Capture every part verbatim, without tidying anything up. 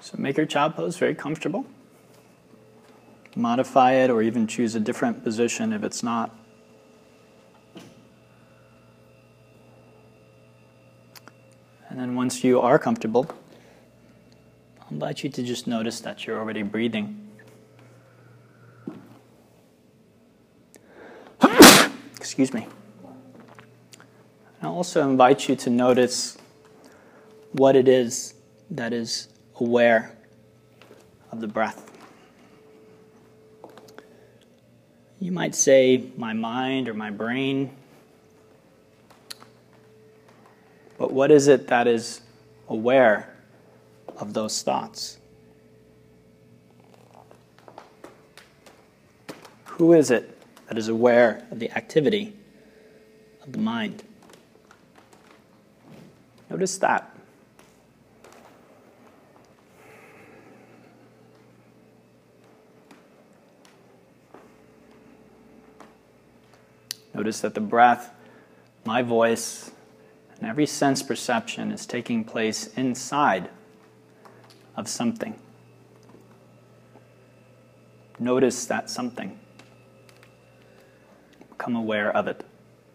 So make your child pose very comfortable. Modify it or even choose a different position if it's not. And then once you are comfortable, I'll invite you to just notice that you're already breathing. Excuse me. I'll also invite you to notice what it is that is aware of the breath. You might say, my mind or my brain. But what is it that is aware of those thoughts? Who is it that is aware of the activity of the mind? Notice that. Notice that the breath, my voice, and every sense perception is taking place inside of something. Notice that something. Become aware of it.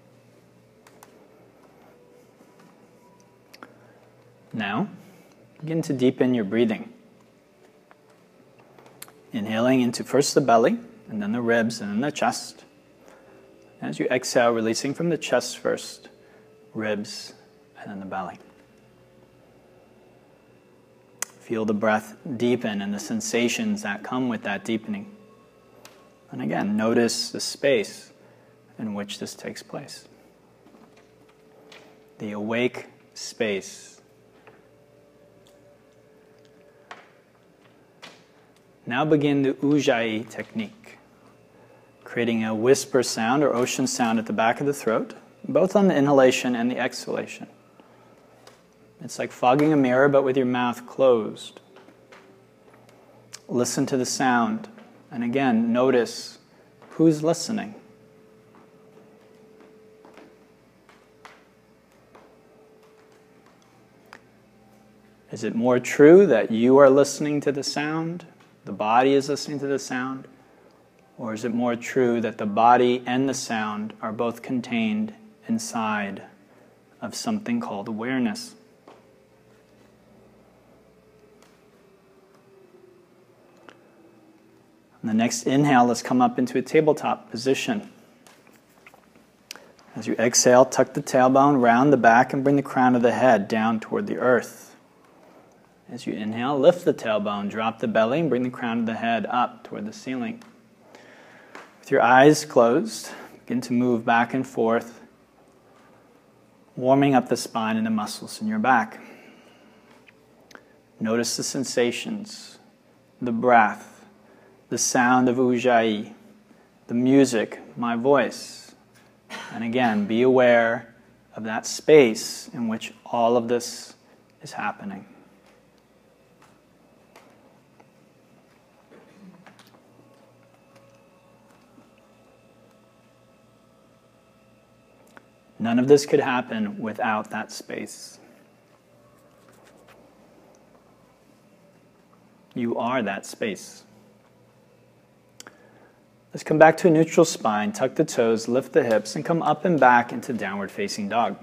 Now, begin to deepen your breathing. Inhaling into first the belly, and then the ribs, and then the chest. As you exhale, releasing from the chest first, ribs, and then the belly. Feel the breath deepen and the sensations that come with that deepening. And again, notice the space in which this takes place. The awake space. Now begin the Ujjayi technique, creating a whisper sound or ocean sound at the back of the throat, both on the inhalation and the exhalation. It's like fogging a mirror, but with your mouth closed. Listen to the sound, and again, notice who's listening. Is it more true that you are listening to the sound, the body is listening to the sound, or is it more true that the body and the sound are both contained inside of something called awareness? On the next inhale, let's come up into a tabletop position. As you exhale, tuck the tailbone, round the back, and bring the crown of the head down toward the earth. As you inhale, lift the tailbone, drop the belly, and bring the crown of the head up toward the ceiling. With your eyes closed, begin to move back and forth, warming up the spine and the muscles in your back. Notice the sensations, the breath, the sound of Ujjayi, the music, my voice. And again, be aware of that space in which all of this is happening. None of this could happen without that space. You are that space. Let's come back to a neutral spine, tuck the toes, lift the hips, and come up and back into downward facing dog.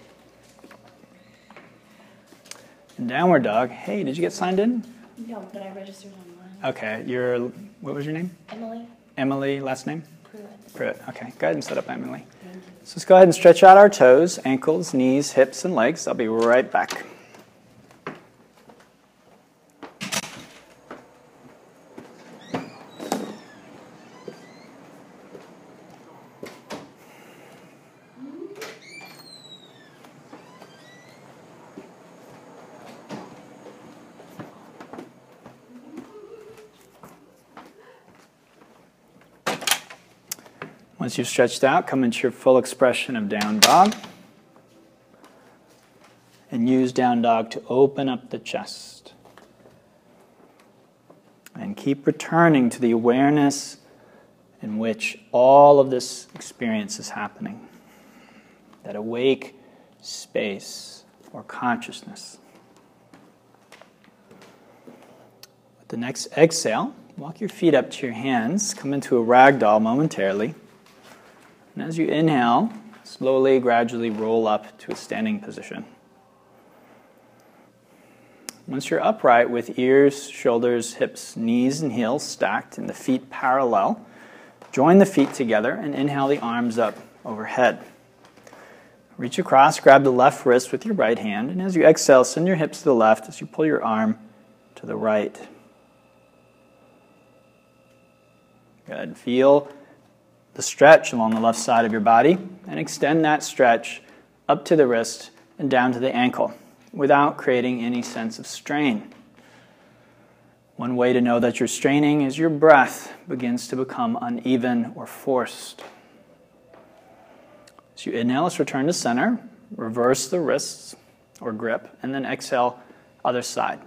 In downward dog, hey, did you get signed in? No, but I registered online. Okay, you're, what was your name? Emily. Emily, last name? Pruitt. Pruitt, okay. Go ahead and set up, Emily. So let's go ahead and stretch out our toes, ankles, knees, hips, and legs. I'll be right back. Once you've stretched out, come into your full expression of down dog. And use down dog to open up the chest. And keep returning to the awareness in which all of this experience is happening. That awake space or consciousness. The next exhale, walk your feet up to your hands, come into a ragdoll momentarily. And as you inhale, slowly, gradually roll up to a standing position. Once you're upright with ears, shoulders, hips, knees, and heels stacked and the feet parallel, join the feet together and inhale the arms up overhead. Reach across, grab the left wrist with your right hand, and as you exhale, send your hips to the left as you pull your arm to the right. Good. Feel the stretch along the left side of your body and extend that stretch up to the wrist and down to the ankle without creating any sense of strain. One way to know that you're straining is your breath begins to become uneven or forced. As you inhale, let's return to center, reverse the wrists or grip, and then exhale, other side.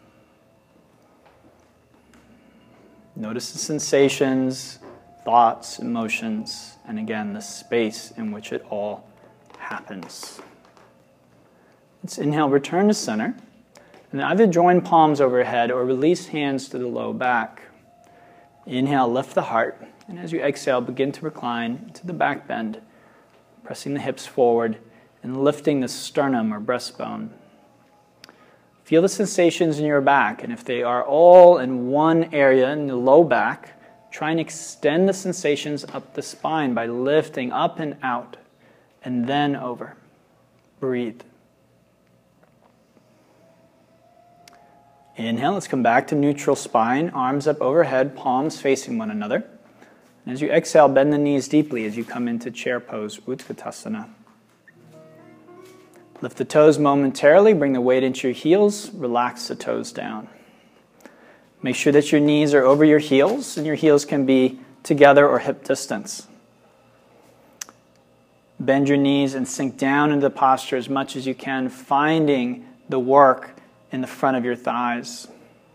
Notice the sensations, thoughts, emotions, and again, the space in which it all happens. Let's inhale, return to center, and either join palms overhead or release hands to the low back. Inhale, lift the heart, and as you exhale, begin to recline to the back bend, pressing the hips forward and lifting the sternum or breastbone. Feel the sensations in your back, and if they are all in one area in the low back, try and extend the sensations up the spine by lifting up and out, and then over. Breathe. Inhale, let's come back to neutral spine, arms up overhead, palms facing one another. And as you exhale, bend the knees deeply as you come into chair pose, Utkatasana. Lift the toes momentarily, bring the weight into your heels, relax the toes down. Make sure that your knees are over your heels, and your heels can be together or hip distance. Bend your knees and sink down into the posture as much as you can, finding the work in the front of your thighs.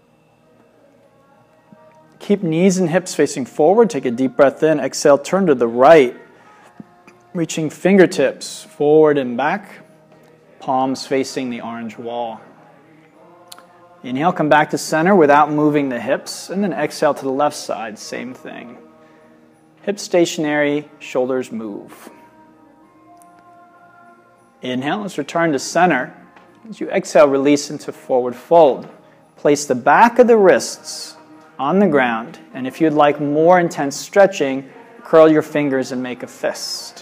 Keep knees and hips facing forward. Take a deep breath in. Exhale, turn to the right, reaching fingertips forward and back, palms facing the orange wall. Inhale, come back to center without moving the hips, and then exhale to the left side, same thing. Hips stationary, shoulders move. Inhale, let's return to center. As you exhale, release into forward fold. Place the back of the wrists on the ground, and if you'd like more intense stretching, curl your fingers and make a fist.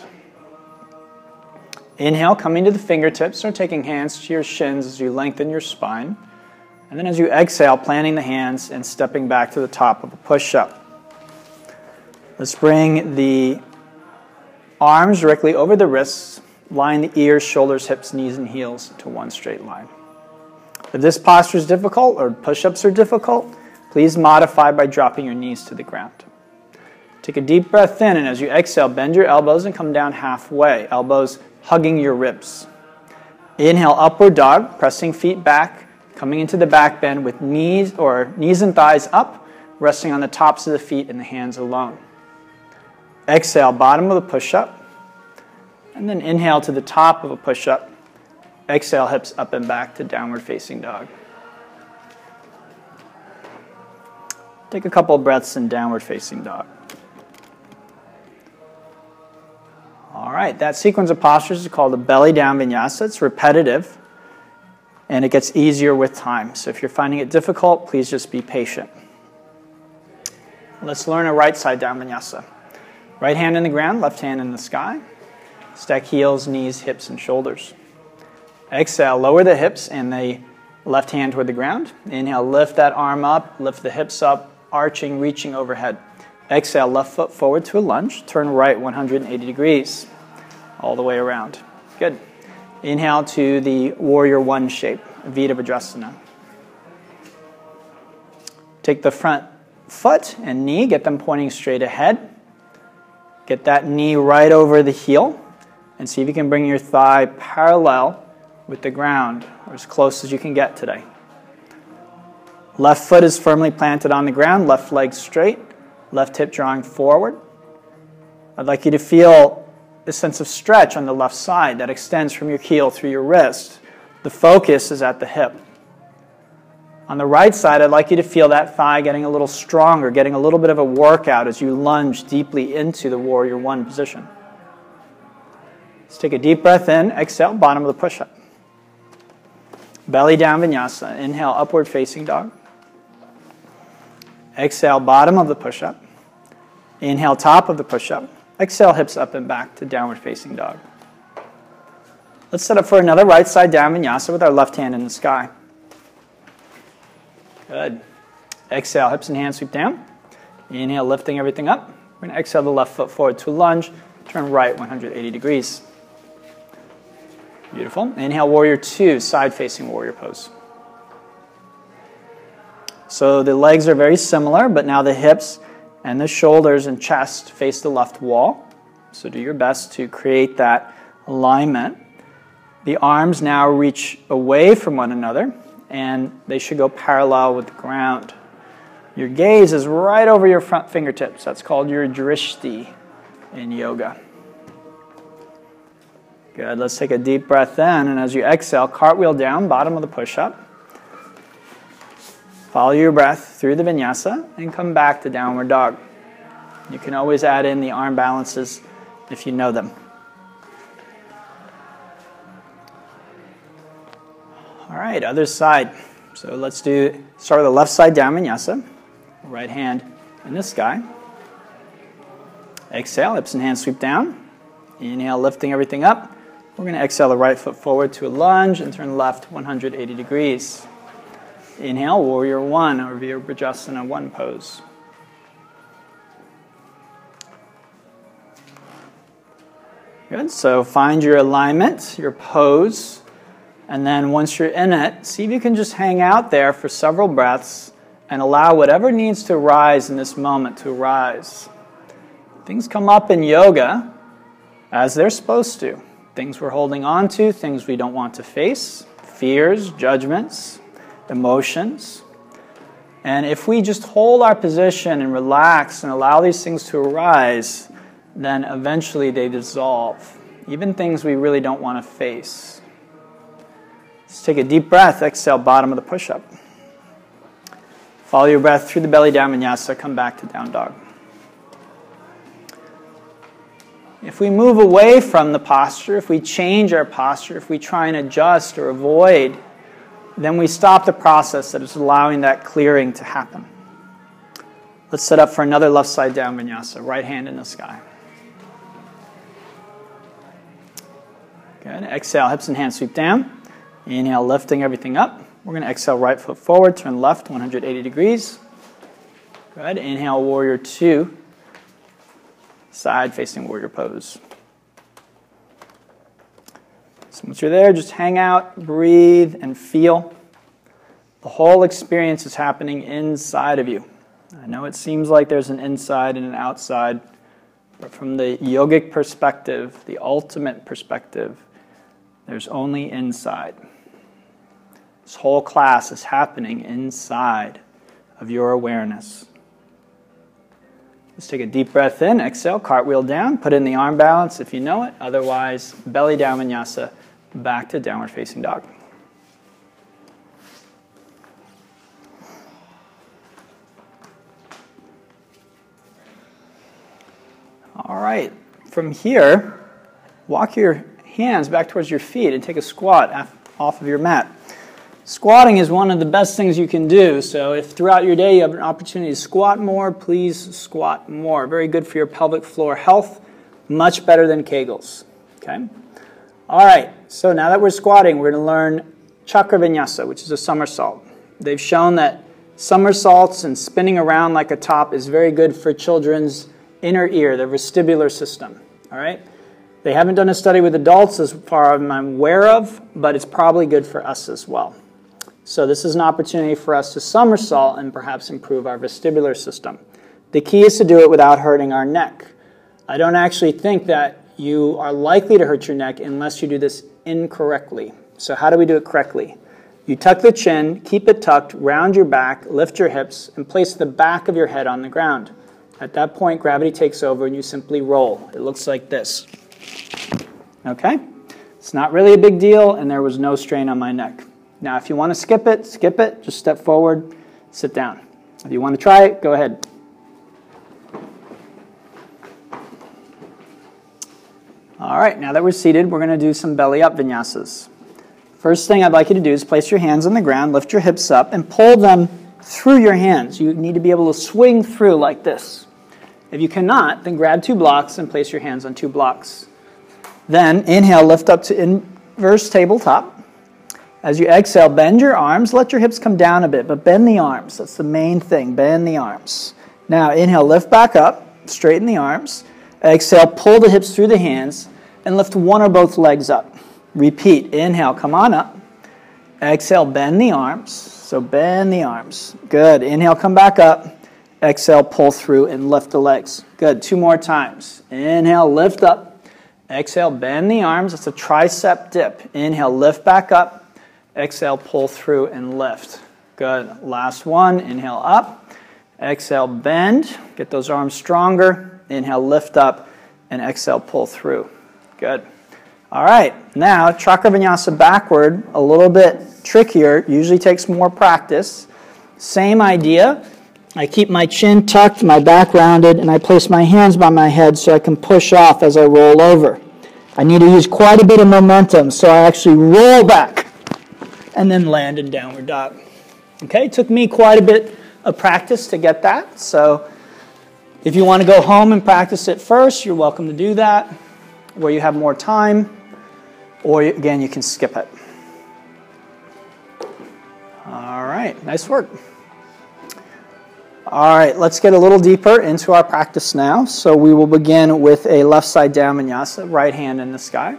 Inhale, coming to the fingertips, or taking hands to your shins as you lengthen your spine. And then as you exhale, planting the hands and stepping back to the top of a push-up. Let's bring the arms directly over the wrists, line the ears, shoulders, hips, knees, and heels to one straight line. If this posture is difficult or push-ups are difficult, please modify by dropping your knees to the ground. Take a deep breath in, and as you exhale, bend your elbows and come down halfway, elbows hugging your ribs. Inhale, upward dog, pressing feet back, coming into the back bend with knees or knees and thighs up, resting on the tops of the feet and the hands alone. Exhale, bottom of the push-up, and then inhale to the top of a push-up. Exhale, hips up and back to downward facing dog. Take a couple of breaths in downward facing dog. All right, that sequence of postures is called the belly down vinyasa. It's repetitive, and it gets easier with time. So if you're finding it difficult, please just be patient. Let's learn a right side down vinyasa. Right hand in the ground, left hand in the sky. Stack heels, knees, hips, and shoulders. Exhale, lower the hips and the left hand toward the ground. Inhale, lift that arm up, lift the hips up, arching, reaching overhead. Exhale, left foot forward to a lunge. Turn right one hundred eighty degrees, all the way around. Good. Inhale to the warrior one shape, Virabhadrasana. Take the front foot and knee, get them pointing straight ahead. Get that knee right over the heel, and see if you can bring your thigh parallel with the ground, or as close as you can get today. Left foot is firmly planted on the ground, left leg straight, left hip drawing forward. I'd like you to feel a sense of stretch on the left side that extends from your heel through your wrist. The focus is at the hip. On the right side, I'd like you to feel that thigh getting a little stronger, getting a little bit of a workout as you lunge deeply into the warrior one position. Let's take a deep breath in. Exhale, bottom of the push-up. Belly down vinyasa. Inhale, upward facing dog. Exhale, bottom of the push-up. Inhale, top of the push-up. Exhale, hips up and back to downward facing dog. Let's set up for another right side down vinyasa with our left hand in the sky. Good. Exhale, hips and hands sweep down. Inhale, lifting everything up. We're going to exhale the left foot forward to a lunge. Turn right one hundred eighty degrees. Beautiful. Inhale, warrior two, side facing warrior pose. So the legs are very similar, but now the hips and the shoulders and chest face the left wall. So do your best to create that alignment. The arms now reach away from one another, and they should go parallel with the ground. Your gaze is right over your front fingertips. That's called your drishti in yoga. Good. Let's take a deep breath in, and as you exhale, cartwheel down, bottom of the push-up. Follow your breath through the vinyasa and come back to downward dog. You can always add in the arm balances if you know them. All right, other side. So let's do, start with the left side down vinyasa. Right hand in the sky. Exhale, hips and hands sweep down. Inhale, lifting everything up. We're going to exhale the right foot forward to a lunge and turn left one hundred eighty degrees. Inhale, warrior one, or Virabhadrasana one pose. Good, so find your alignment, your pose, and then once you're in it, see if you can just hang out there for several breaths and allow whatever needs to rise in this moment to rise. Things come up in yoga as they're supposed to. Things we're holding on to, things we don't want to face, fears, judgments, emotions. And if we just hold our position and relax and allow these things to arise, then eventually they dissolve. Even things we really don't want to face. Let's take a deep breath. Exhale, bottom of the push-up. Follow your breath through the belly down vinyasa. Come back to down dog. If we move away from the posture, if we change our posture, if we try and adjust or avoid, then we stop the process that is allowing that clearing to happen. Let's set up for another left side down vinyasa. Right hand in the sky. Good. Exhale, hips and hands sweep down. Inhale, lifting everything up. We're going to exhale right foot forward, turn left one hundred eighty degrees. Good. Inhale, warrior two. Side facing warrior pose. So once you're there, just hang out, breathe, and feel. The whole experience is happening inside of you. I know it seems like there's an inside and an outside, but from the yogic perspective, the ultimate perspective, there's only inside. This whole class is happening inside of your awareness. Let's take a deep breath in, exhale, cartwheel down, put in the arm balance if you know it. Otherwise, belly down vinyasa, back to downward facing dog. All right, from here, walk your hands back towards your feet and take a squat off of your mat. Squatting is one of the best things you can do, so if throughout your day you have an opportunity to squat more, please squat more. Very good for your pelvic floor health, much better than Kegels. Okay? All right, so now that we're squatting, we're going to learn Chakra Vinyasa, which is a somersault. They've shown that somersaults and spinning around like a top is very good for children's inner ear, their vestibular system. All right? They haven't done a study with adults as far as I'm aware of, but it's probably good for us as well. So this is an opportunity for us to somersault and perhaps improve our vestibular system. The key is to do it without hurting our neck. I don't actually think that you are likely to hurt your neck unless you do this incorrectly. So how do we do it correctly? You tuck the chin, keep it tucked, round your back, lift your hips, and place the back of your head on the ground. At that point, gravity takes over and you simply roll. It looks like this. Okay? It's not really a big deal, and there was no strain on my neck. Now, if you want to skip it, skip it. Just step forward, sit down. If you want to try it, go ahead. All right, now that we're seated, we're going to do some belly up vinyasas. First thing I'd like you to do is place your hands on the ground, lift your hips up, and pull them through your hands. You need to be able to swing through like this. If you cannot, then grab two blocks and place your hands on two blocks. Then inhale, lift up to inverse tabletop. As you exhale, bend your arms. Let your hips come down a bit, but bend the arms. That's the main thing, bend the arms. Now inhale, lift back up, straighten the arms. Exhale, pull the hips through the hands and lift one or both legs up. Repeat, inhale, come on up. Exhale, bend the arms. So bend the arms. Good. Inhale, come back up. Exhale, pull through and lift the legs. Good. Two more times. Inhale, lift up. Exhale, bend the arms. It's a tricep dip. Inhale, lift back up. Exhale, pull through and lift. Good. Last one. Inhale, up. Exhale, bend. Get those arms stronger. Inhale, lift up. And exhale, pull through. Good. All right. Now, Chakra Vinyasa backward, a little bit trickier. Usually takes more practice. Same idea. I keep my chin tucked, my back rounded, and I place my hands by my head so I can push off as I roll over. I need to use quite a bit of momentum, so I actually roll back and then land in downward dog. Okay, it took me quite a bit of practice to get that, so if you want to go home and practice it first, you're welcome to do that, where you have more time, or again, you can skip it. All right, nice work. All right, let's get a little deeper into our practice now. So we will begin with a left side down vinyasa, right hand in the sky.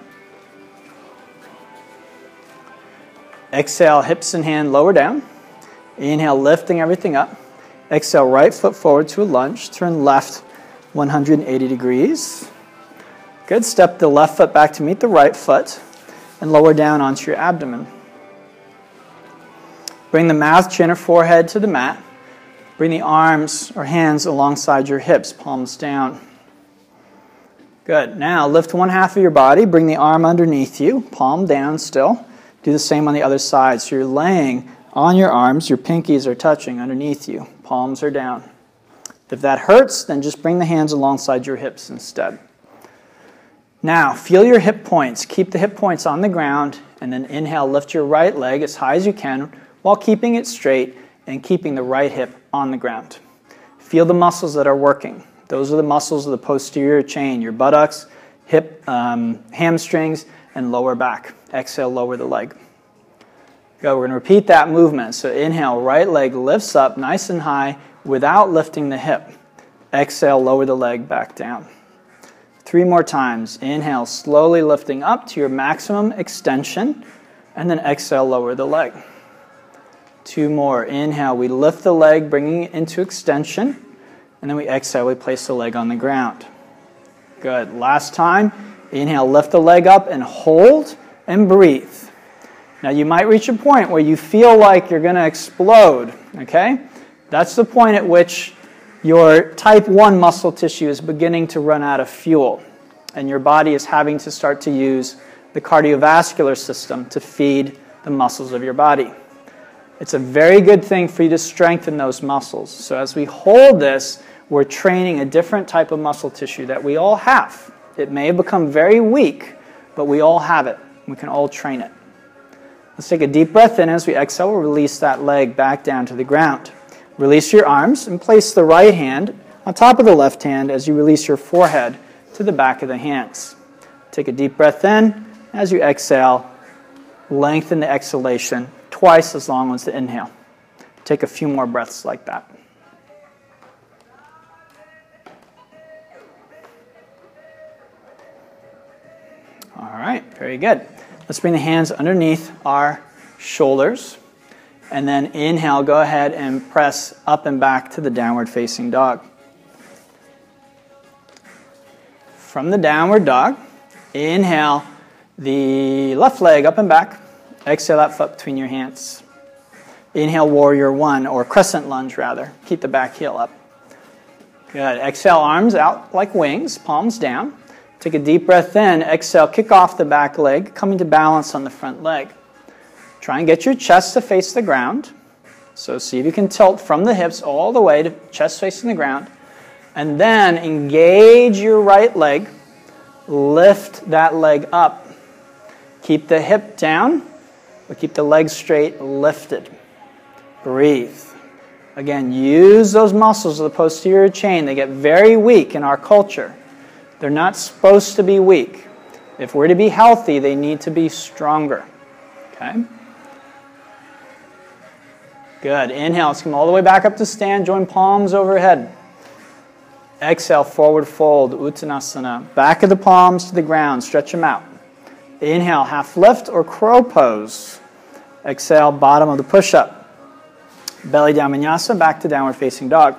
Exhale, hips and hand lower down. Inhale, lifting everything up. Exhale, right foot forward to a lunge. Turn left one hundred eighty degrees. Good. Step the left foot back to meet the right foot and lower down onto your abdomen. Bring the mouth, chin, or forehead to the mat. Bring the arms or hands alongside your hips, palms down. Good. Now lift one half of your body. Bring the arm underneath you, palm down still. Do the same on the other side. So you're laying on your arms. Your pinkies are touching underneath you. Palms are down. If that hurts, then just bring the hands alongside your hips instead. Now, feel your hip points. Keep the hip points on the ground, and then inhale, lift your right leg as high as you can while keeping it straight and keeping the right hip on the ground. Feel the muscles that are working. Those are the muscles of the posterior chain, your buttocks, hip, um, hamstrings, and lower back. Exhale, lower the leg. Go. We're going to repeat that movement. So inhale, right leg lifts up nice and high without lifting the hip. Exhale, lower the leg back down. Three more times. Inhale, slowly lifting up to your maximum extension, and then exhale, lower the leg. Two more. Inhale, we lift the leg, bringing it into extension, and then we exhale, we place the leg on the ground. Good. Last time. Inhale, lift the leg up and hold and breathe. Now you might reach a point where you feel like you're going to explode, okay? That's the point at which your type one muscle tissue is beginning to run out of fuel, and your body is having to start to use the cardiovascular system to feed the muscles of your body. It's a very good thing for you to strengthen those muscles. So as we hold this, we're training a different type of muscle tissue that we all have. It may have become very weak, but we all have it. We can all train it. Let's take a deep breath in. As we exhale, we'll release that leg back down to the ground. Release your arms and place the right hand on top of the left hand as you release your forehead to the back of the hands. Take a deep breath in. As you exhale, lengthen the exhalation twice as long as the inhale. Take a few more breaths like that. All right, very good. Let's bring the hands underneath our shoulders. And then inhale, go ahead and press up and back to the downward facing dog. From the downward dog, inhale the left leg up and back. Exhale that foot between your hands. Inhale, warrior one, or crescent lunge rather. Keep the back heel up. Good. Exhale, arms out like wings, palms down. Take a deep breath in. Exhale, kick off the back leg, coming to balance on the front leg. Try and get your chest to face the ground. So see if you can tilt from the hips all the way to chest facing the ground. And then engage your right leg. Lift that leg up. Keep the hip down, but keep the leg straight, lifted. Breathe. Again, use those muscles of the posterior chain. They get very weak in our culture. They're not supposed to be weak. If we're to be healthy, they need to be stronger. Okay? Good. Inhale. Let's come all the way back up to stand. Join palms overhead. Exhale, forward fold, Uttanasana. Back of the palms to the ground. Stretch them out. Inhale, half lift or crow pose. Exhale, bottom of the push-up. Belly down vinyasa, back to downward facing dog.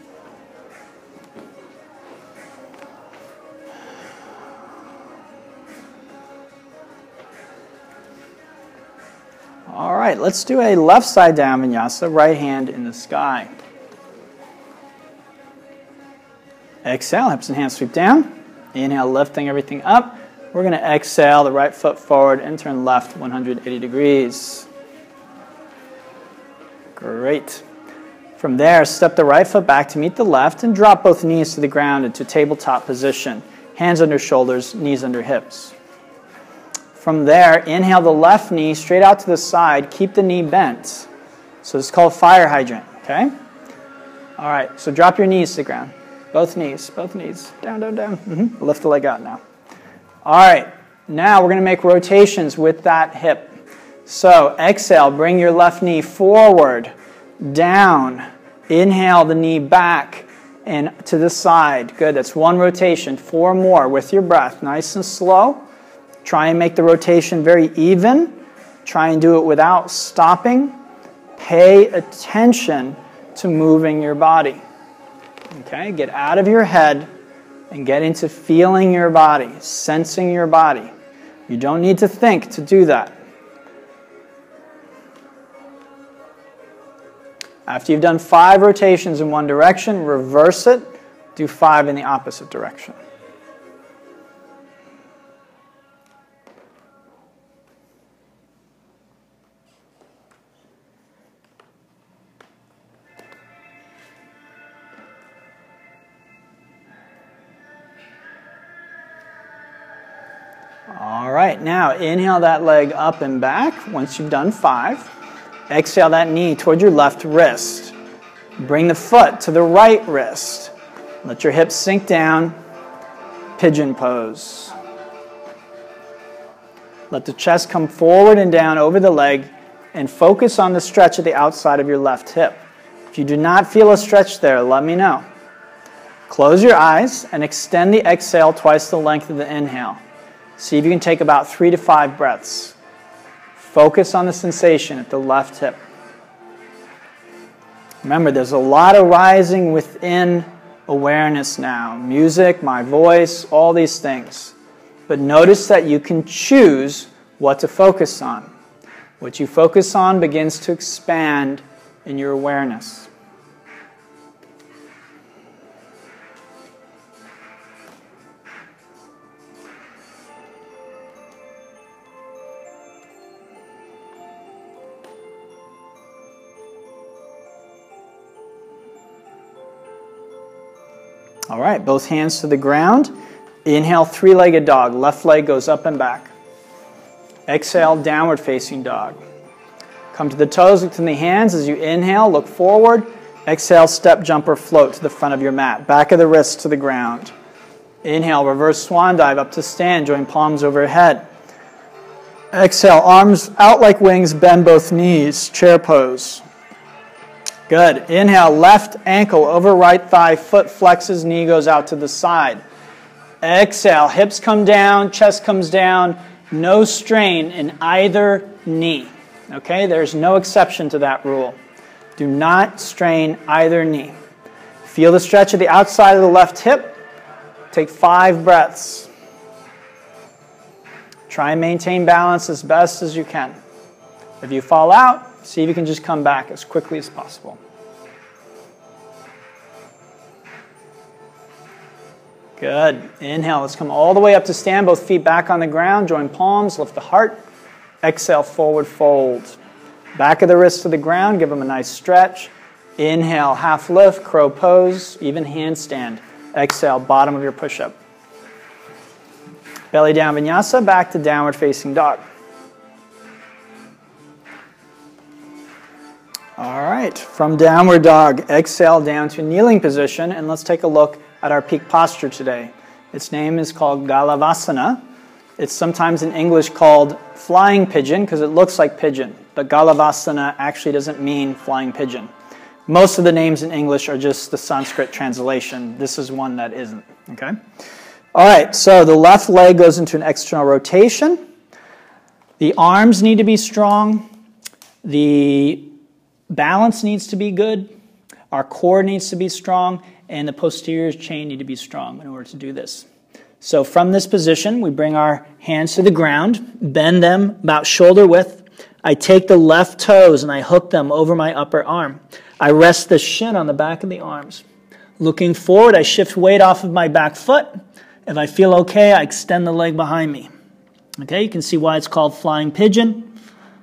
All right, let's do a left side down vinyasa, right hand in the sky. Exhale, hips and hands sweep down. Inhale, lifting everything up. We're going to exhale the right foot forward and turn left one hundred eighty degrees. Great. From there, step the right foot back to meet the left and drop both knees to the ground into tabletop position. Hands under shoulders, knees under hips. From there, inhale the left knee straight out to the side. Keep the knee bent. So it's called fire hydrant, okay? All right, so drop your knees to the ground. Both knees, both knees. Down, down, down. Mm-hmm. Lift the leg out now. All right, now we're going to make rotations with that hip. So exhale, bring your left knee forward, down. Inhale the knee back and to the side. Good, that's one rotation. Four more with your breath. Nice and slow. Try and make the rotation very even. Try and do it without stopping. Pay attention to moving your body. Okay, get out of your head and get into feeling your body, sensing your body. You don't need to think to do that. After you've done five rotations in one direction, reverse it, do five in the opposite direction. All right, now inhale that leg up and back once you've done five. Exhale that knee toward your left wrist. Bring the foot to the right wrist. Let your hips sink down. Pigeon pose. Let the chest come forward and down over the leg and focus on the stretch at the outside of your left hip. If you do not feel a stretch there, let me know. Close your eyes and extend the exhale twice the length of the inhale. See if you can take about three to five breaths. Focus on the sensation at the left hip. Remember, there's a lot arising within awareness now. Music, my voice, all these things. But notice that you can choose what to focus on. What you focus on begins to expand in your awareness. All right, both hands to the ground. Inhale, three-legged dog. Left leg goes up and back. Exhale, downward facing dog. Come to the toes, look to the hands. As you inhale, look forward. Exhale, step, jump, or float to the front of your mat. Back of the wrists to the ground. Inhale, reverse swan dive up to stand. Join palms overhead. Exhale, arms out like wings, bend both knees. Chair pose. Good. Inhale, left ankle over right thigh, foot flexes, knee goes out to the side. Exhale, hips come down, chest comes down, no strain in either knee. Okay, there's no exception to that rule. Do not strain either knee. Feel the stretch of the outside of the left hip. Take five breaths. Try and maintain balance as best as you can. If you fall out, see if you can just come back as quickly as possible. Good. Inhale. Let's come all the way up to stand. Both feet back on the ground. Join palms. Lift the heart. Exhale, forward fold. Back of the wrist to the ground, give them a nice stretch. Inhale, half lift, crow pose, even handstand. Exhale, bottom of your push-up. Belly down vinyasa, back to downward facing dog. All right, from downward dog, exhale down to kneeling position, and let's take a look at our peak posture today. Its name is called Galavasana. It's sometimes in English called flying pigeon because it looks like pigeon, but Galavasana actually doesn't mean flying pigeon. Most of the names in English are just the Sanskrit translation. This is one that isn't, okay? All right, so the left leg goes into an external rotation. The arms need to be strong. The balance needs to be good. Our core needs to be strong, and the posterior chain need to be strong in order to do this. So from this position, we bring our hands to the ground, bend them about shoulder width. I take the left toes and I hook them over my upper arm. I rest the shin on the back of the arms. Looking forward, I shift weight off of my back foot. If I feel okay, I extend the leg behind me. Okay, you can see why it's called flying pigeon.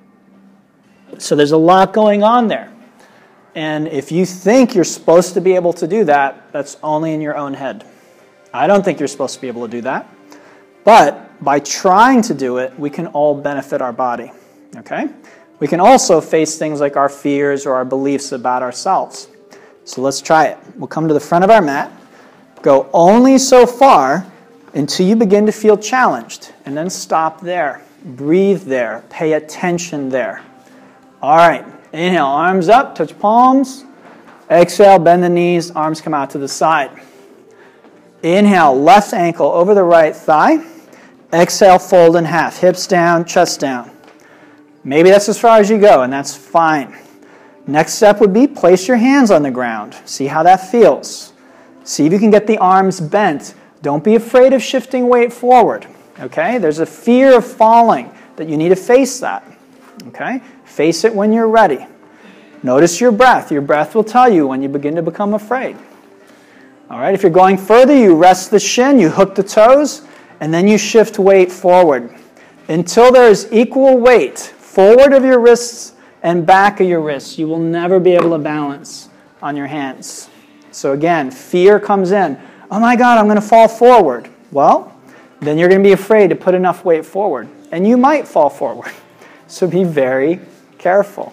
So there's a lot going on there. And if you think you're supposed to be able to do that, that's only in your own head. I don't think you're supposed to be able to do that. But by trying to do it, we can all benefit our body. Okay? We can also face things like our fears or our beliefs about ourselves. So let's try it. We'll come to the front of our mat. Go only so far until you begin to feel challenged. And then stop there. Breathe there. Pay attention there. All right. Inhale, arms up, touch palms. Exhale, bend the knees, arms come out to the side. Inhale, left ankle over the right thigh. Exhale, fold in half. Hips down, chest down. Maybe that's as far as you go, and that's fine. Next step would be place your hands on the ground. See how that feels. See if you can get the arms bent. Don't be afraid of shifting weight forward. Okay? There's a fear of falling that you need to face that. Okay? Face it when you're ready. Notice your breath. Your breath will tell you when you begin to become afraid. All right? If you're going further, you rest the shin, you hook the toes, and then you shift weight forward until there is equal weight forward of your wrists and back of your wrists. You will never be able to balance on your hands. So again, fear comes in. Oh my God, I'm going to fall forward. Well, then you're going to be afraid to put enough weight forward. And you might fall forward. So be very careful.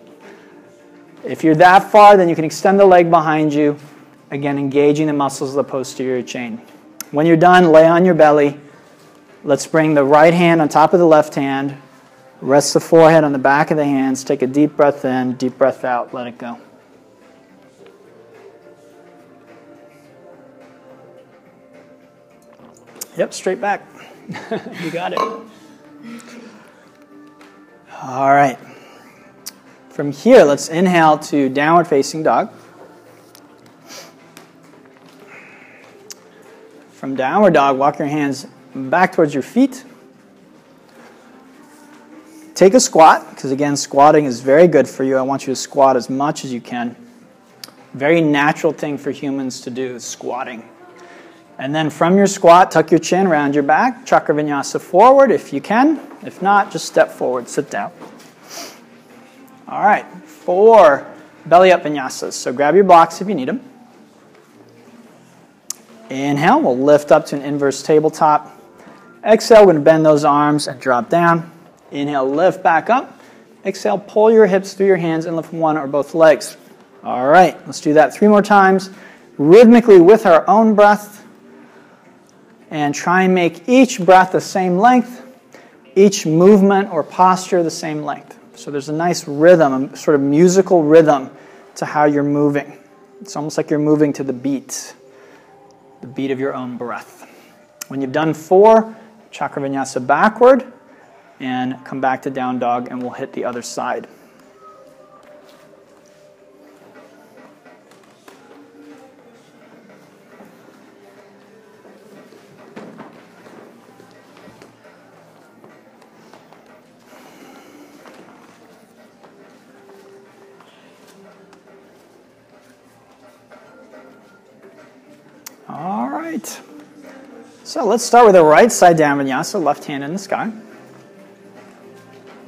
If you're that far, then you can extend the leg behind you. Again, engaging the muscles of the posterior chain. When you're done, lay on your belly. Let's bring the right hand on top of the left hand. Rest the forehead on the back of the hands. Take a deep breath in, deep breath out. Let it go. Yep, straight back. You got it. All right. From here, let's inhale to downward facing dog. From downward dog, walk your hands back towards your feet. Take a squat, because again, squatting is very good for you. I want you to squat as much as you can. Very natural thing for humans to do is squatting. And then from your squat, tuck your chin around your back. Chakra Vinyasa forward if you can. If not, just step forward, sit down. All right, four belly up vinyasas. So grab your blocks if you need them. Inhale, we'll lift up to an inverse tabletop. Exhale, we're going to bend those arms and drop down. Inhale, lift back up. Exhale, pull your hips through your hands and lift one or both legs. All right, let's do that three more times. Rhythmically with our own breath. And try and make each breath the same length. Each movement or posture the same length. So there's a nice rhythm, a sort of musical rhythm to how you're moving. It's almost like you're moving to the beat. The beat of your own breath. When you've done four, Chakra Vinyasa backward. And come back to down dog and we'll hit the other side. All right. So let's start with the right side down vinyasa, left hand in the sky.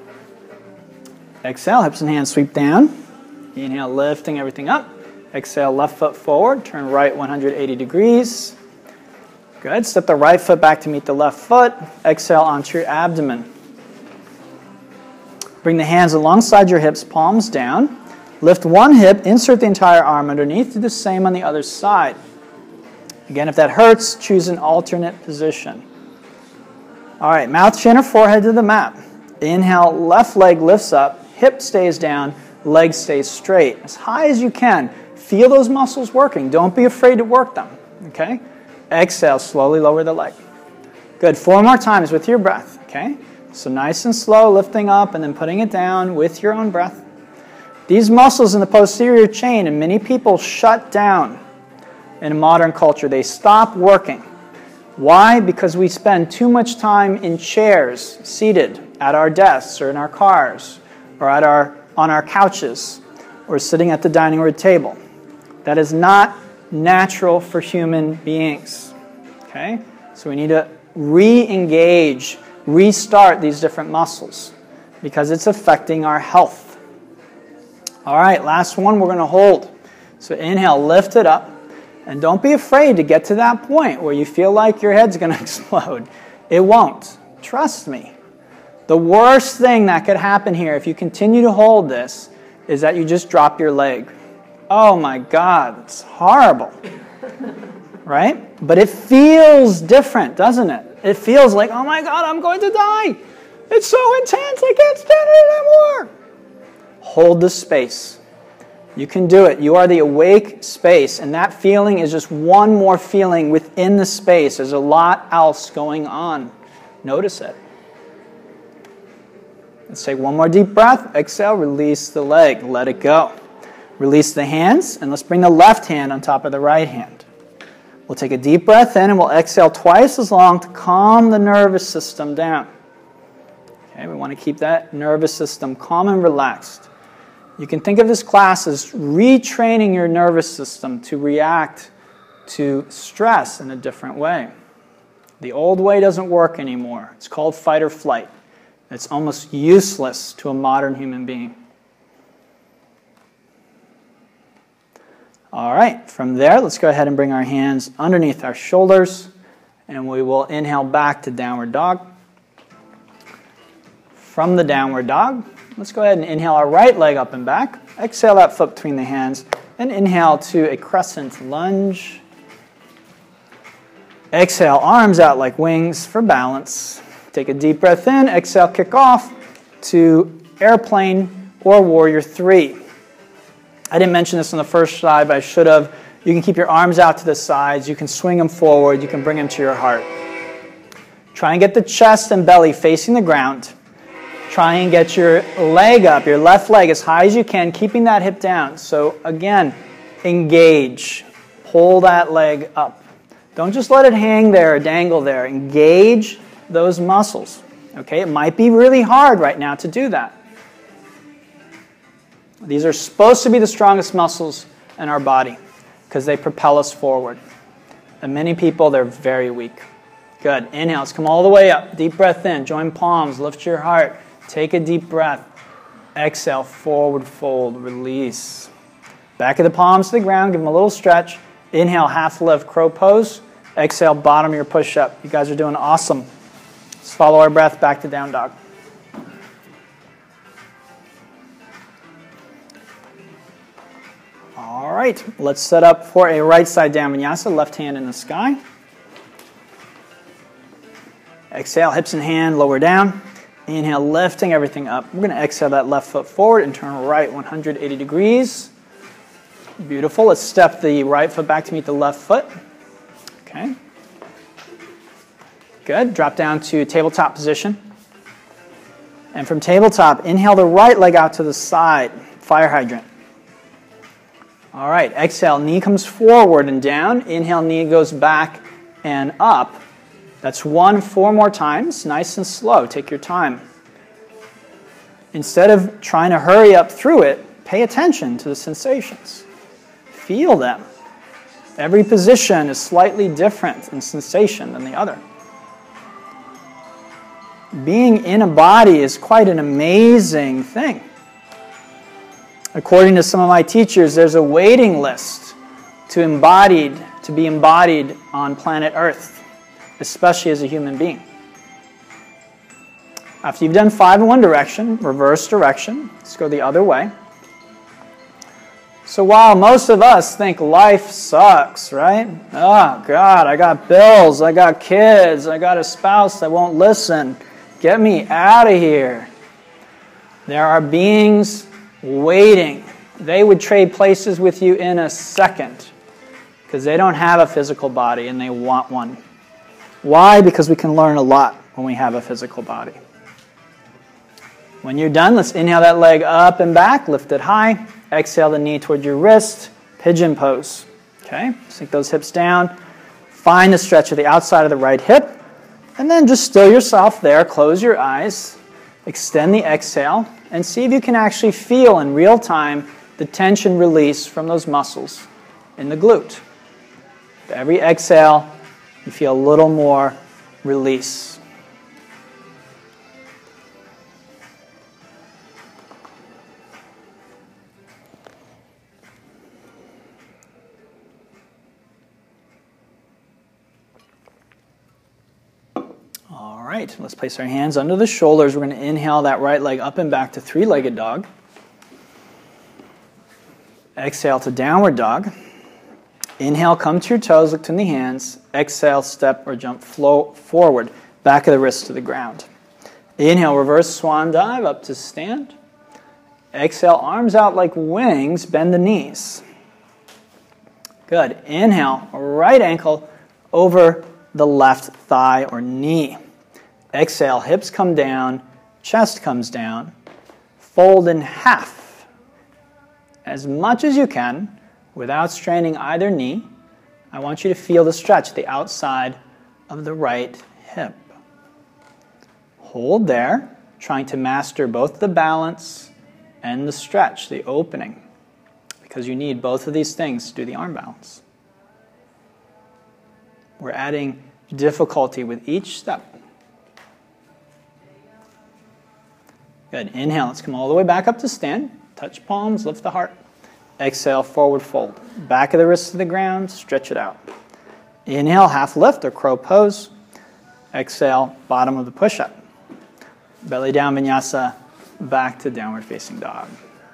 Exhale, hips and hands sweep down. Inhale, lifting everything up. Exhale, left foot forward. Turn right one hundred eighty degrees. Good. Step the right foot back to meet the left foot. Exhale onto your abdomen. Bring the hands alongside your hips, palms down. Lift one hip, insert the entire arm underneath. Do the same on the other side. Again, if that hurts, choose an alternate position. All right, mouth, chin, or forehead to the mat. Inhale, left leg lifts up, hip stays down, leg stays straight. As high as you can. Feel those muscles working. Don't be afraid to work them. Okay? Exhale, slowly lower the leg. Good. Four more times with your breath. Okay? So nice and slow, lifting up and then putting it down with your own breath. These muscles in the posterior chain, and many people shut down in modern culture. They stop working. Why? Because we spend too much time in chairs, seated at our desks or in our cars or at our, on our couches or sitting at the dining room table. That is not natural for human beings. Okay? So we need to re-engage, restart these different muscles because it's affecting our health. All right, last one we're going to hold. So inhale, lift it up. And don't be afraid to get to that point where you feel like your head's going to explode. It won't. Trust me. The worst thing that could happen here if you continue to hold this is that you just drop your leg. Oh my God, it's horrible. Right? But it feels different, doesn't it? It feels like, oh my God, I'm going to die. It's so intense, I can't stand it anymore. Hold the space. You can do it. You are the awake space, and that feeling is just one more feeling within the space. There's a lot else going on. Notice it. Let's take one more deep breath. Exhale, release the leg. Let it go. Release the hands, and let's bring the left hand on top of the right hand. We'll take a deep breath in, and we'll exhale twice as long to calm the nervous system down. Okay, we want to keep that nervous system calm and relaxed. You can think of this class as retraining your nervous system to react to stress in a different way. The old way doesn't work anymore. It's called fight or flight. It's almost useless to a modern human being. All right, from there, let's go ahead and bring our hands underneath our shoulders, and we will inhale back to downward dog. From the downward dog, let's go ahead and inhale our right leg up and back. Exhale that foot between the hands, and inhale to a crescent lunge. Exhale, arms out like wings for balance. Take a deep breath in. Exhale, kick off to airplane or warrior three. I didn't mention this on the first slide, but I should have. You can keep your arms out to the sides. You can swing them forward. You can bring them to your heart. Try and get the chest and belly facing the ground. Try and get your leg up, your left leg, as high as you can, keeping that hip down. So again, engage. Pull that leg up. Don't just let it hang there or dangle there. Engage those muscles. Okay, it might be really hard right now to do that. These are supposed to be the strongest muscles in our body because they propel us forward. And many people, they're very weak. Good. Inhale. Let's come all the way up. Deep breath in. Join palms. Lift your heart. Take a deep breath. Exhale. Forward fold. Release. Back of the palms to the ground. Give them a little stretch. Inhale. Half lift. Crow pose. Exhale. Bottom of your push-up. You guys are doing awesome. Let's follow our breath back to down dog. All right, let's set up for a right side down vinyasa, left hand in the sky. Exhale, hips and hand, lower down. Inhale, lifting everything up. We're going to exhale that left foot forward and turn right one hundred eighty degrees. Beautiful. Let's step the right foot back to meet the left foot. Okay. Good. Drop down to tabletop position. And from tabletop, inhale the right leg out to the side, fire hydrant. All right, exhale, knee comes forward and down. Inhale, knee goes back and up. That's one, four more times, nice and slow. Take your time. Instead of trying to hurry up through it, pay attention to the sensations. Feel them. Every position is slightly different in sensation than the other. Being in a body is quite an amazing thing. According to some of my teachers, there's a waiting list to embodied, to be embodied on planet Earth, especially as a human being. After you've done five in one direction, reverse direction, let's go the other way. So while most of us think life sucks, right? Oh, God, I got bills, I got kids, I got a spouse that won't listen. Get me out of here. There are beings waiting. They would trade places with you in a second because they don't have a physical body and they want one. Why? Because we can learn a lot when we have a physical body. When you're done, let's inhale that leg up and back, lift it high. Exhale the knee toward your wrist, pigeon pose. Okay, sink those hips down. Find the stretch of the outside of the right hip. And then just still yourself there, close your eyes, extend the exhale, and see if you can actually feel in real time the tension release from those muscles in the glute. Every exhale, you feel a little more release. All right, let's place our hands under the shoulders. We're going to inhale that right leg up and back to three-legged dog. Exhale to downward dog. Inhale, come to your toes, look to the hands. Exhale, step or jump flow forward, back of the wrist to the ground. Inhale, reverse swan dive up to stand. Exhale, arms out like wings, bend the knees. Good. Inhale, right ankle over the left thigh or knee. Exhale, hips come down, chest comes down. Fold in half. As much as you can, without straining either knee. I want you to feel the stretch, the outside of the right hip. Hold there, trying to master both the balance and the stretch, the opening, because you need both of these things to do the arm balance. We're adding difficulty with each step. Good. Inhale. Let's come all the way back up to stand. Touch palms. Lift the heart. Exhale. Forward fold. Back of the wrist to the ground. Stretch it out. Inhale. Half lift or crow pose. Exhale. Bottom of the push-up. Belly down vinyasa. Back to downward facing dog.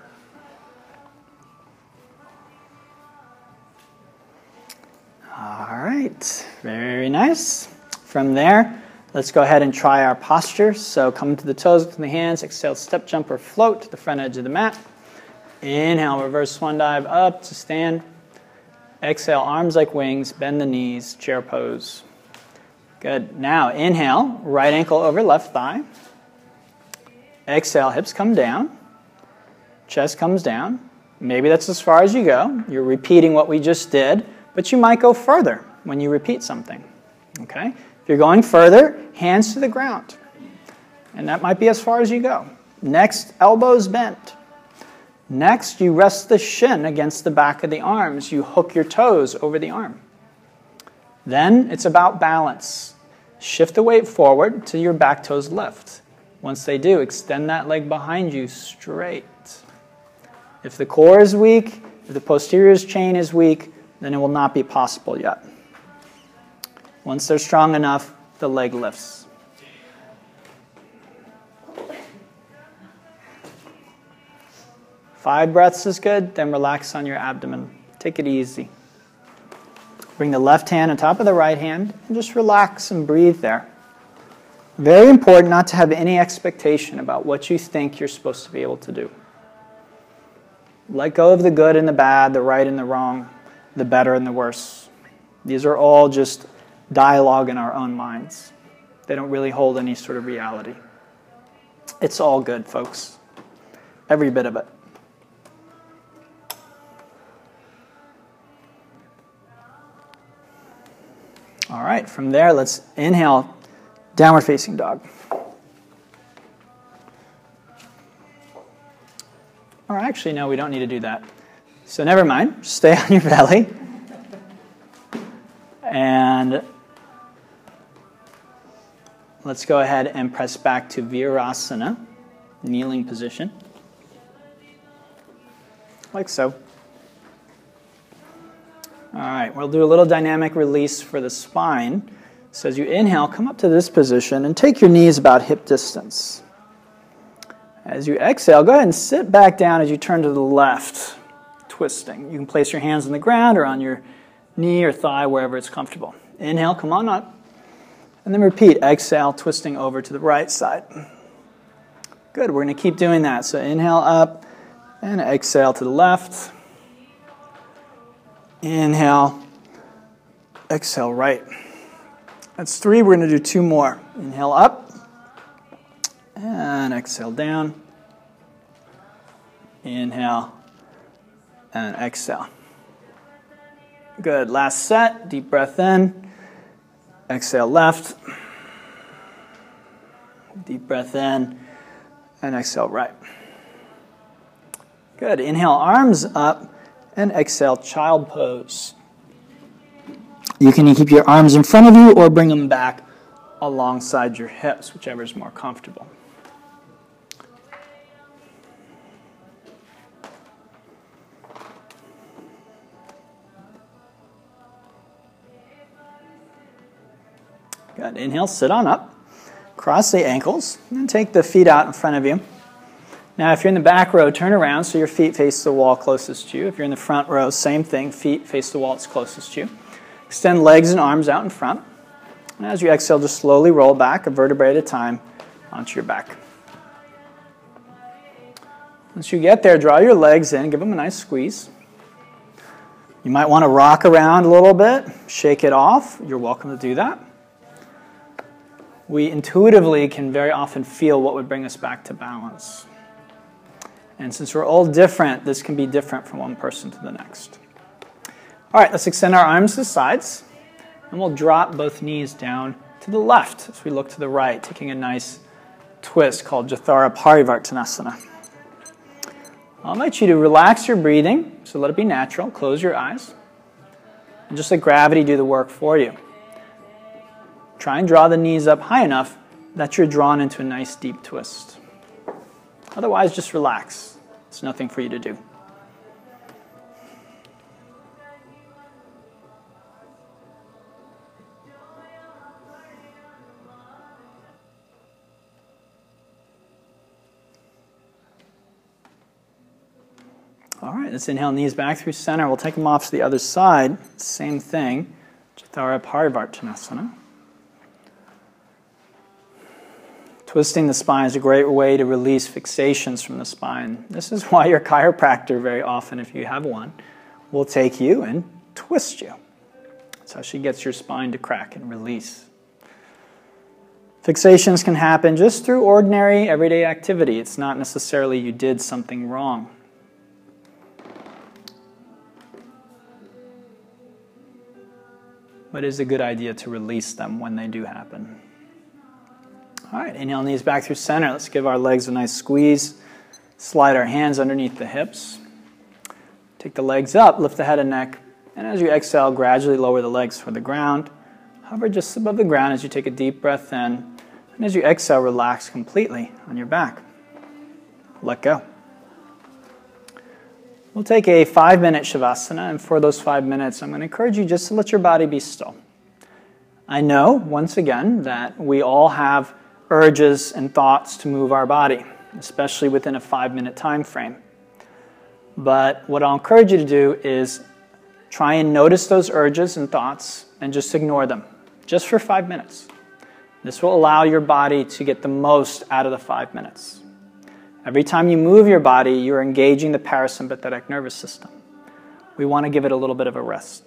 All right. Very nice. From there, let's go ahead and try our posture. So come to the toes with the hands. Exhale, step, jump, or float to the front edge of the mat. Inhale, reverse swan dive up to stand. Exhale, arms like wings, bend the knees, chair pose. Good. Now, inhale, right ankle over left thigh. Exhale, hips come down. Chest comes down. Maybe that's as far as you go. You're repeating what we just did, but you might go further when you repeat something. Okay? If you're going further, hands to the ground. And that might be as far as you go. Next, elbows bent. Next, you rest the shin against the back of the arms. You hook your toes over the arm. Then it's about balance. Shift the weight forward till your back toes lift. Once they do, extend that leg behind you straight. If the core is weak, if the posterior chain is weak, then it will not be possible yet. Once they're strong enough, the leg lifts. Five breaths is good, then relax on your abdomen. Take it easy. Bring the left hand on top of the right hand and just relax and breathe there. Very important not to have any expectation about what you think you're supposed to be able to do. Let go of the good and the bad, the right and the wrong, the better and the worse. These are all just dialogue in our own minds. They don't really hold any sort of reality. It's all good, folks. Every bit of it. All right, from there, let's inhale, downward facing dog. Or actually, no, we don't need to do that. So never mind, stay on your belly. And let's go ahead and press back to Virasana, kneeling position. like so. All right, we'll do a little dynamic release for the spine. So as you inhale, come up to this position and take your knees about hip distance. As you exhale, go ahead and sit back down as you turn to the left, twisting. You can place your hands on the ground or on your knee or thigh, wherever it's comfortable. Inhale, come on up. And then repeat, exhale, twisting over to the right side. Good, we're going to keep doing that. So inhale up and exhale to the left. Inhale, exhale right. That's three, we're going to do two more. Inhale up and exhale down. Inhale and exhale. Good, last set, deep breath in. Exhale left. Deep breath in and exhale right. Good, inhale arms up and exhale child pose. You can keep your arms in front of you or bring them back alongside your hips, whichever is more comfortable. Good. Inhale, sit on up. Cross the ankles and take the feet out in front of you. Now, if you're in the back row, turn around so your feet face the wall closest to you. If you're in the front row, same thing, feet face the wall that's closest to you. Extend legs and arms out in front. And as you exhale, just slowly roll back a vertebrae at a time onto your back. Once you get there, draw your legs in, give them a nice squeeze. You might want to rock around a little bit, shake it off. You're welcome to do that. We intuitively can very often feel what would bring us back to balance. And since we're all different, this can be different from one person to the next. All right, let's extend our arms to the sides, and we'll drop both knees down to the left as we look to the right, taking a nice twist called Jathara Parivartanasana. I'll invite you to relax your breathing, so let it be natural. Close your eyes, and just let gravity do the work for you. Try and draw the knees up high enough that you're drawn into a nice deep twist. Otherwise, just relax. It's nothing for you to do. All right, let's inhale, knees back through center. We'll take them off to the other side. Same thing, Jathara Parivartanasana. Twisting the spine is a great way to release fixations from the spine. This is why your chiropractor, very often, if you have one, will take you and twist you. That's how she gets your spine to crack and release. Fixations can happen just through ordinary, everyday activity. It's not necessarily you did something wrong. But it is a good idea to release them when they do happen. All right, inhale, knees back through center. Let's give our legs a nice squeeze. Slide our hands underneath the hips. Take the legs up, lift the head and neck. And as you exhale, gradually lower the legs toward the ground. Hover just above the ground as you take a deep breath in. And as you exhale, relax completely on your back. Let go. We'll take a five-minute Shavasana, and for those five minutes, I'm going to encourage you just to let your body be still. I know, once again, that we all have urges and thoughts to move our body, especially within a five-minute time frame. But what I'll encourage you to do is try and notice those urges and thoughts and just ignore them, just for five minutes. This will allow your body to get the most out of the five minutes. Every time you move your body, you're engaging the parasympathetic nervous system. We want to give it a little bit of a rest.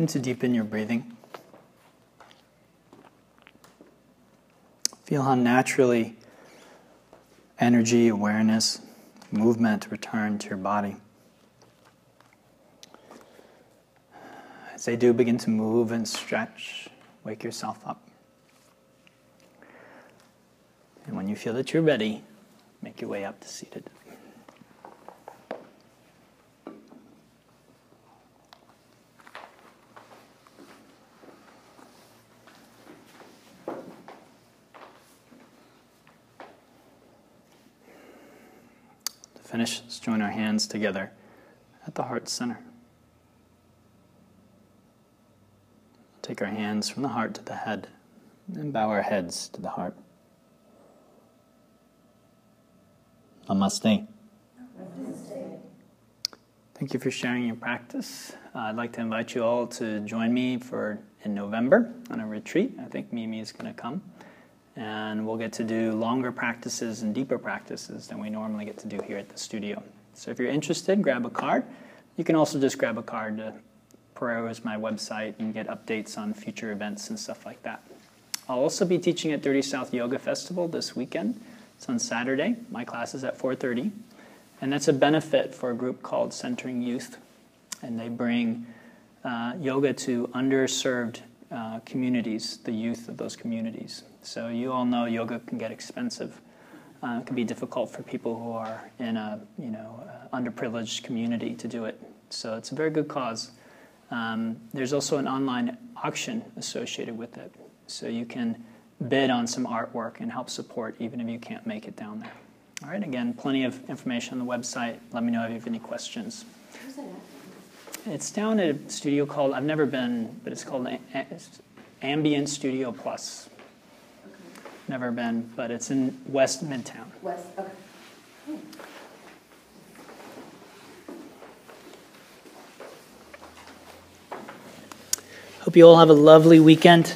Begin to deepen your breathing. Feel how naturally energy, awareness, movement return to your body. As they do, begin to move and stretch. Wake yourself up. And when you feel that you're ready, make your way up to seated. To finish, let's join our hands together at the heart center. Take our hands from the heart to the head and bow our heads to the heart. Namaste. Namaste. Thank you for sharing your practice. Uh, I'd like to invite you all to join me for in November on a retreat. I think Mimi is going to come. And we'll get to do longer practices and deeper practices than we normally get to do here at the studio. So if you're interested, grab a card. You can also just grab a card to peruse my website and get updates on future events and stuff like that. I'll also be teaching at thirty South Yoga Festival this weekend. It's on Saturday. My class is at four thirty. And that's a benefit for a group called Centering Youth. And they bring uh, yoga to underserved uh, communities, the youth of those communities. So you all know yoga can get expensive. Uh, it can be difficult for people who are in a you know uh, underprivileged community to do it. So it's a very good cause. Um, there's also an online auction associated with it. So you can bid on some artwork and help support even if you can't make it down there. All right, again, plenty of information on the website. Let me know if you have any questions. Where's that at? It's down at a studio called, I've never been, but it's called Ambient Studio Plus. Okay. Never been, but it's in West Midtown. West, okay. Hmm. Hope you all have a lovely weekend.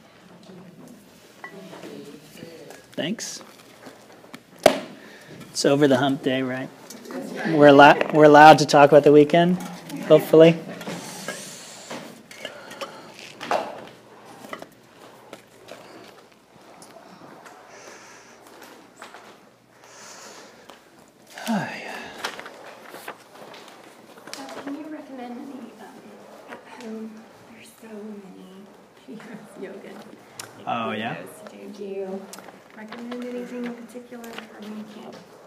Thanks. It's over the hump day, right? We're allowed, we're allowed to talk about the weekend, hopefully. Can you recommend any um, at home? There's so many yoga. Oh, yeah? videos to do. Do you recommend anything in particular for me?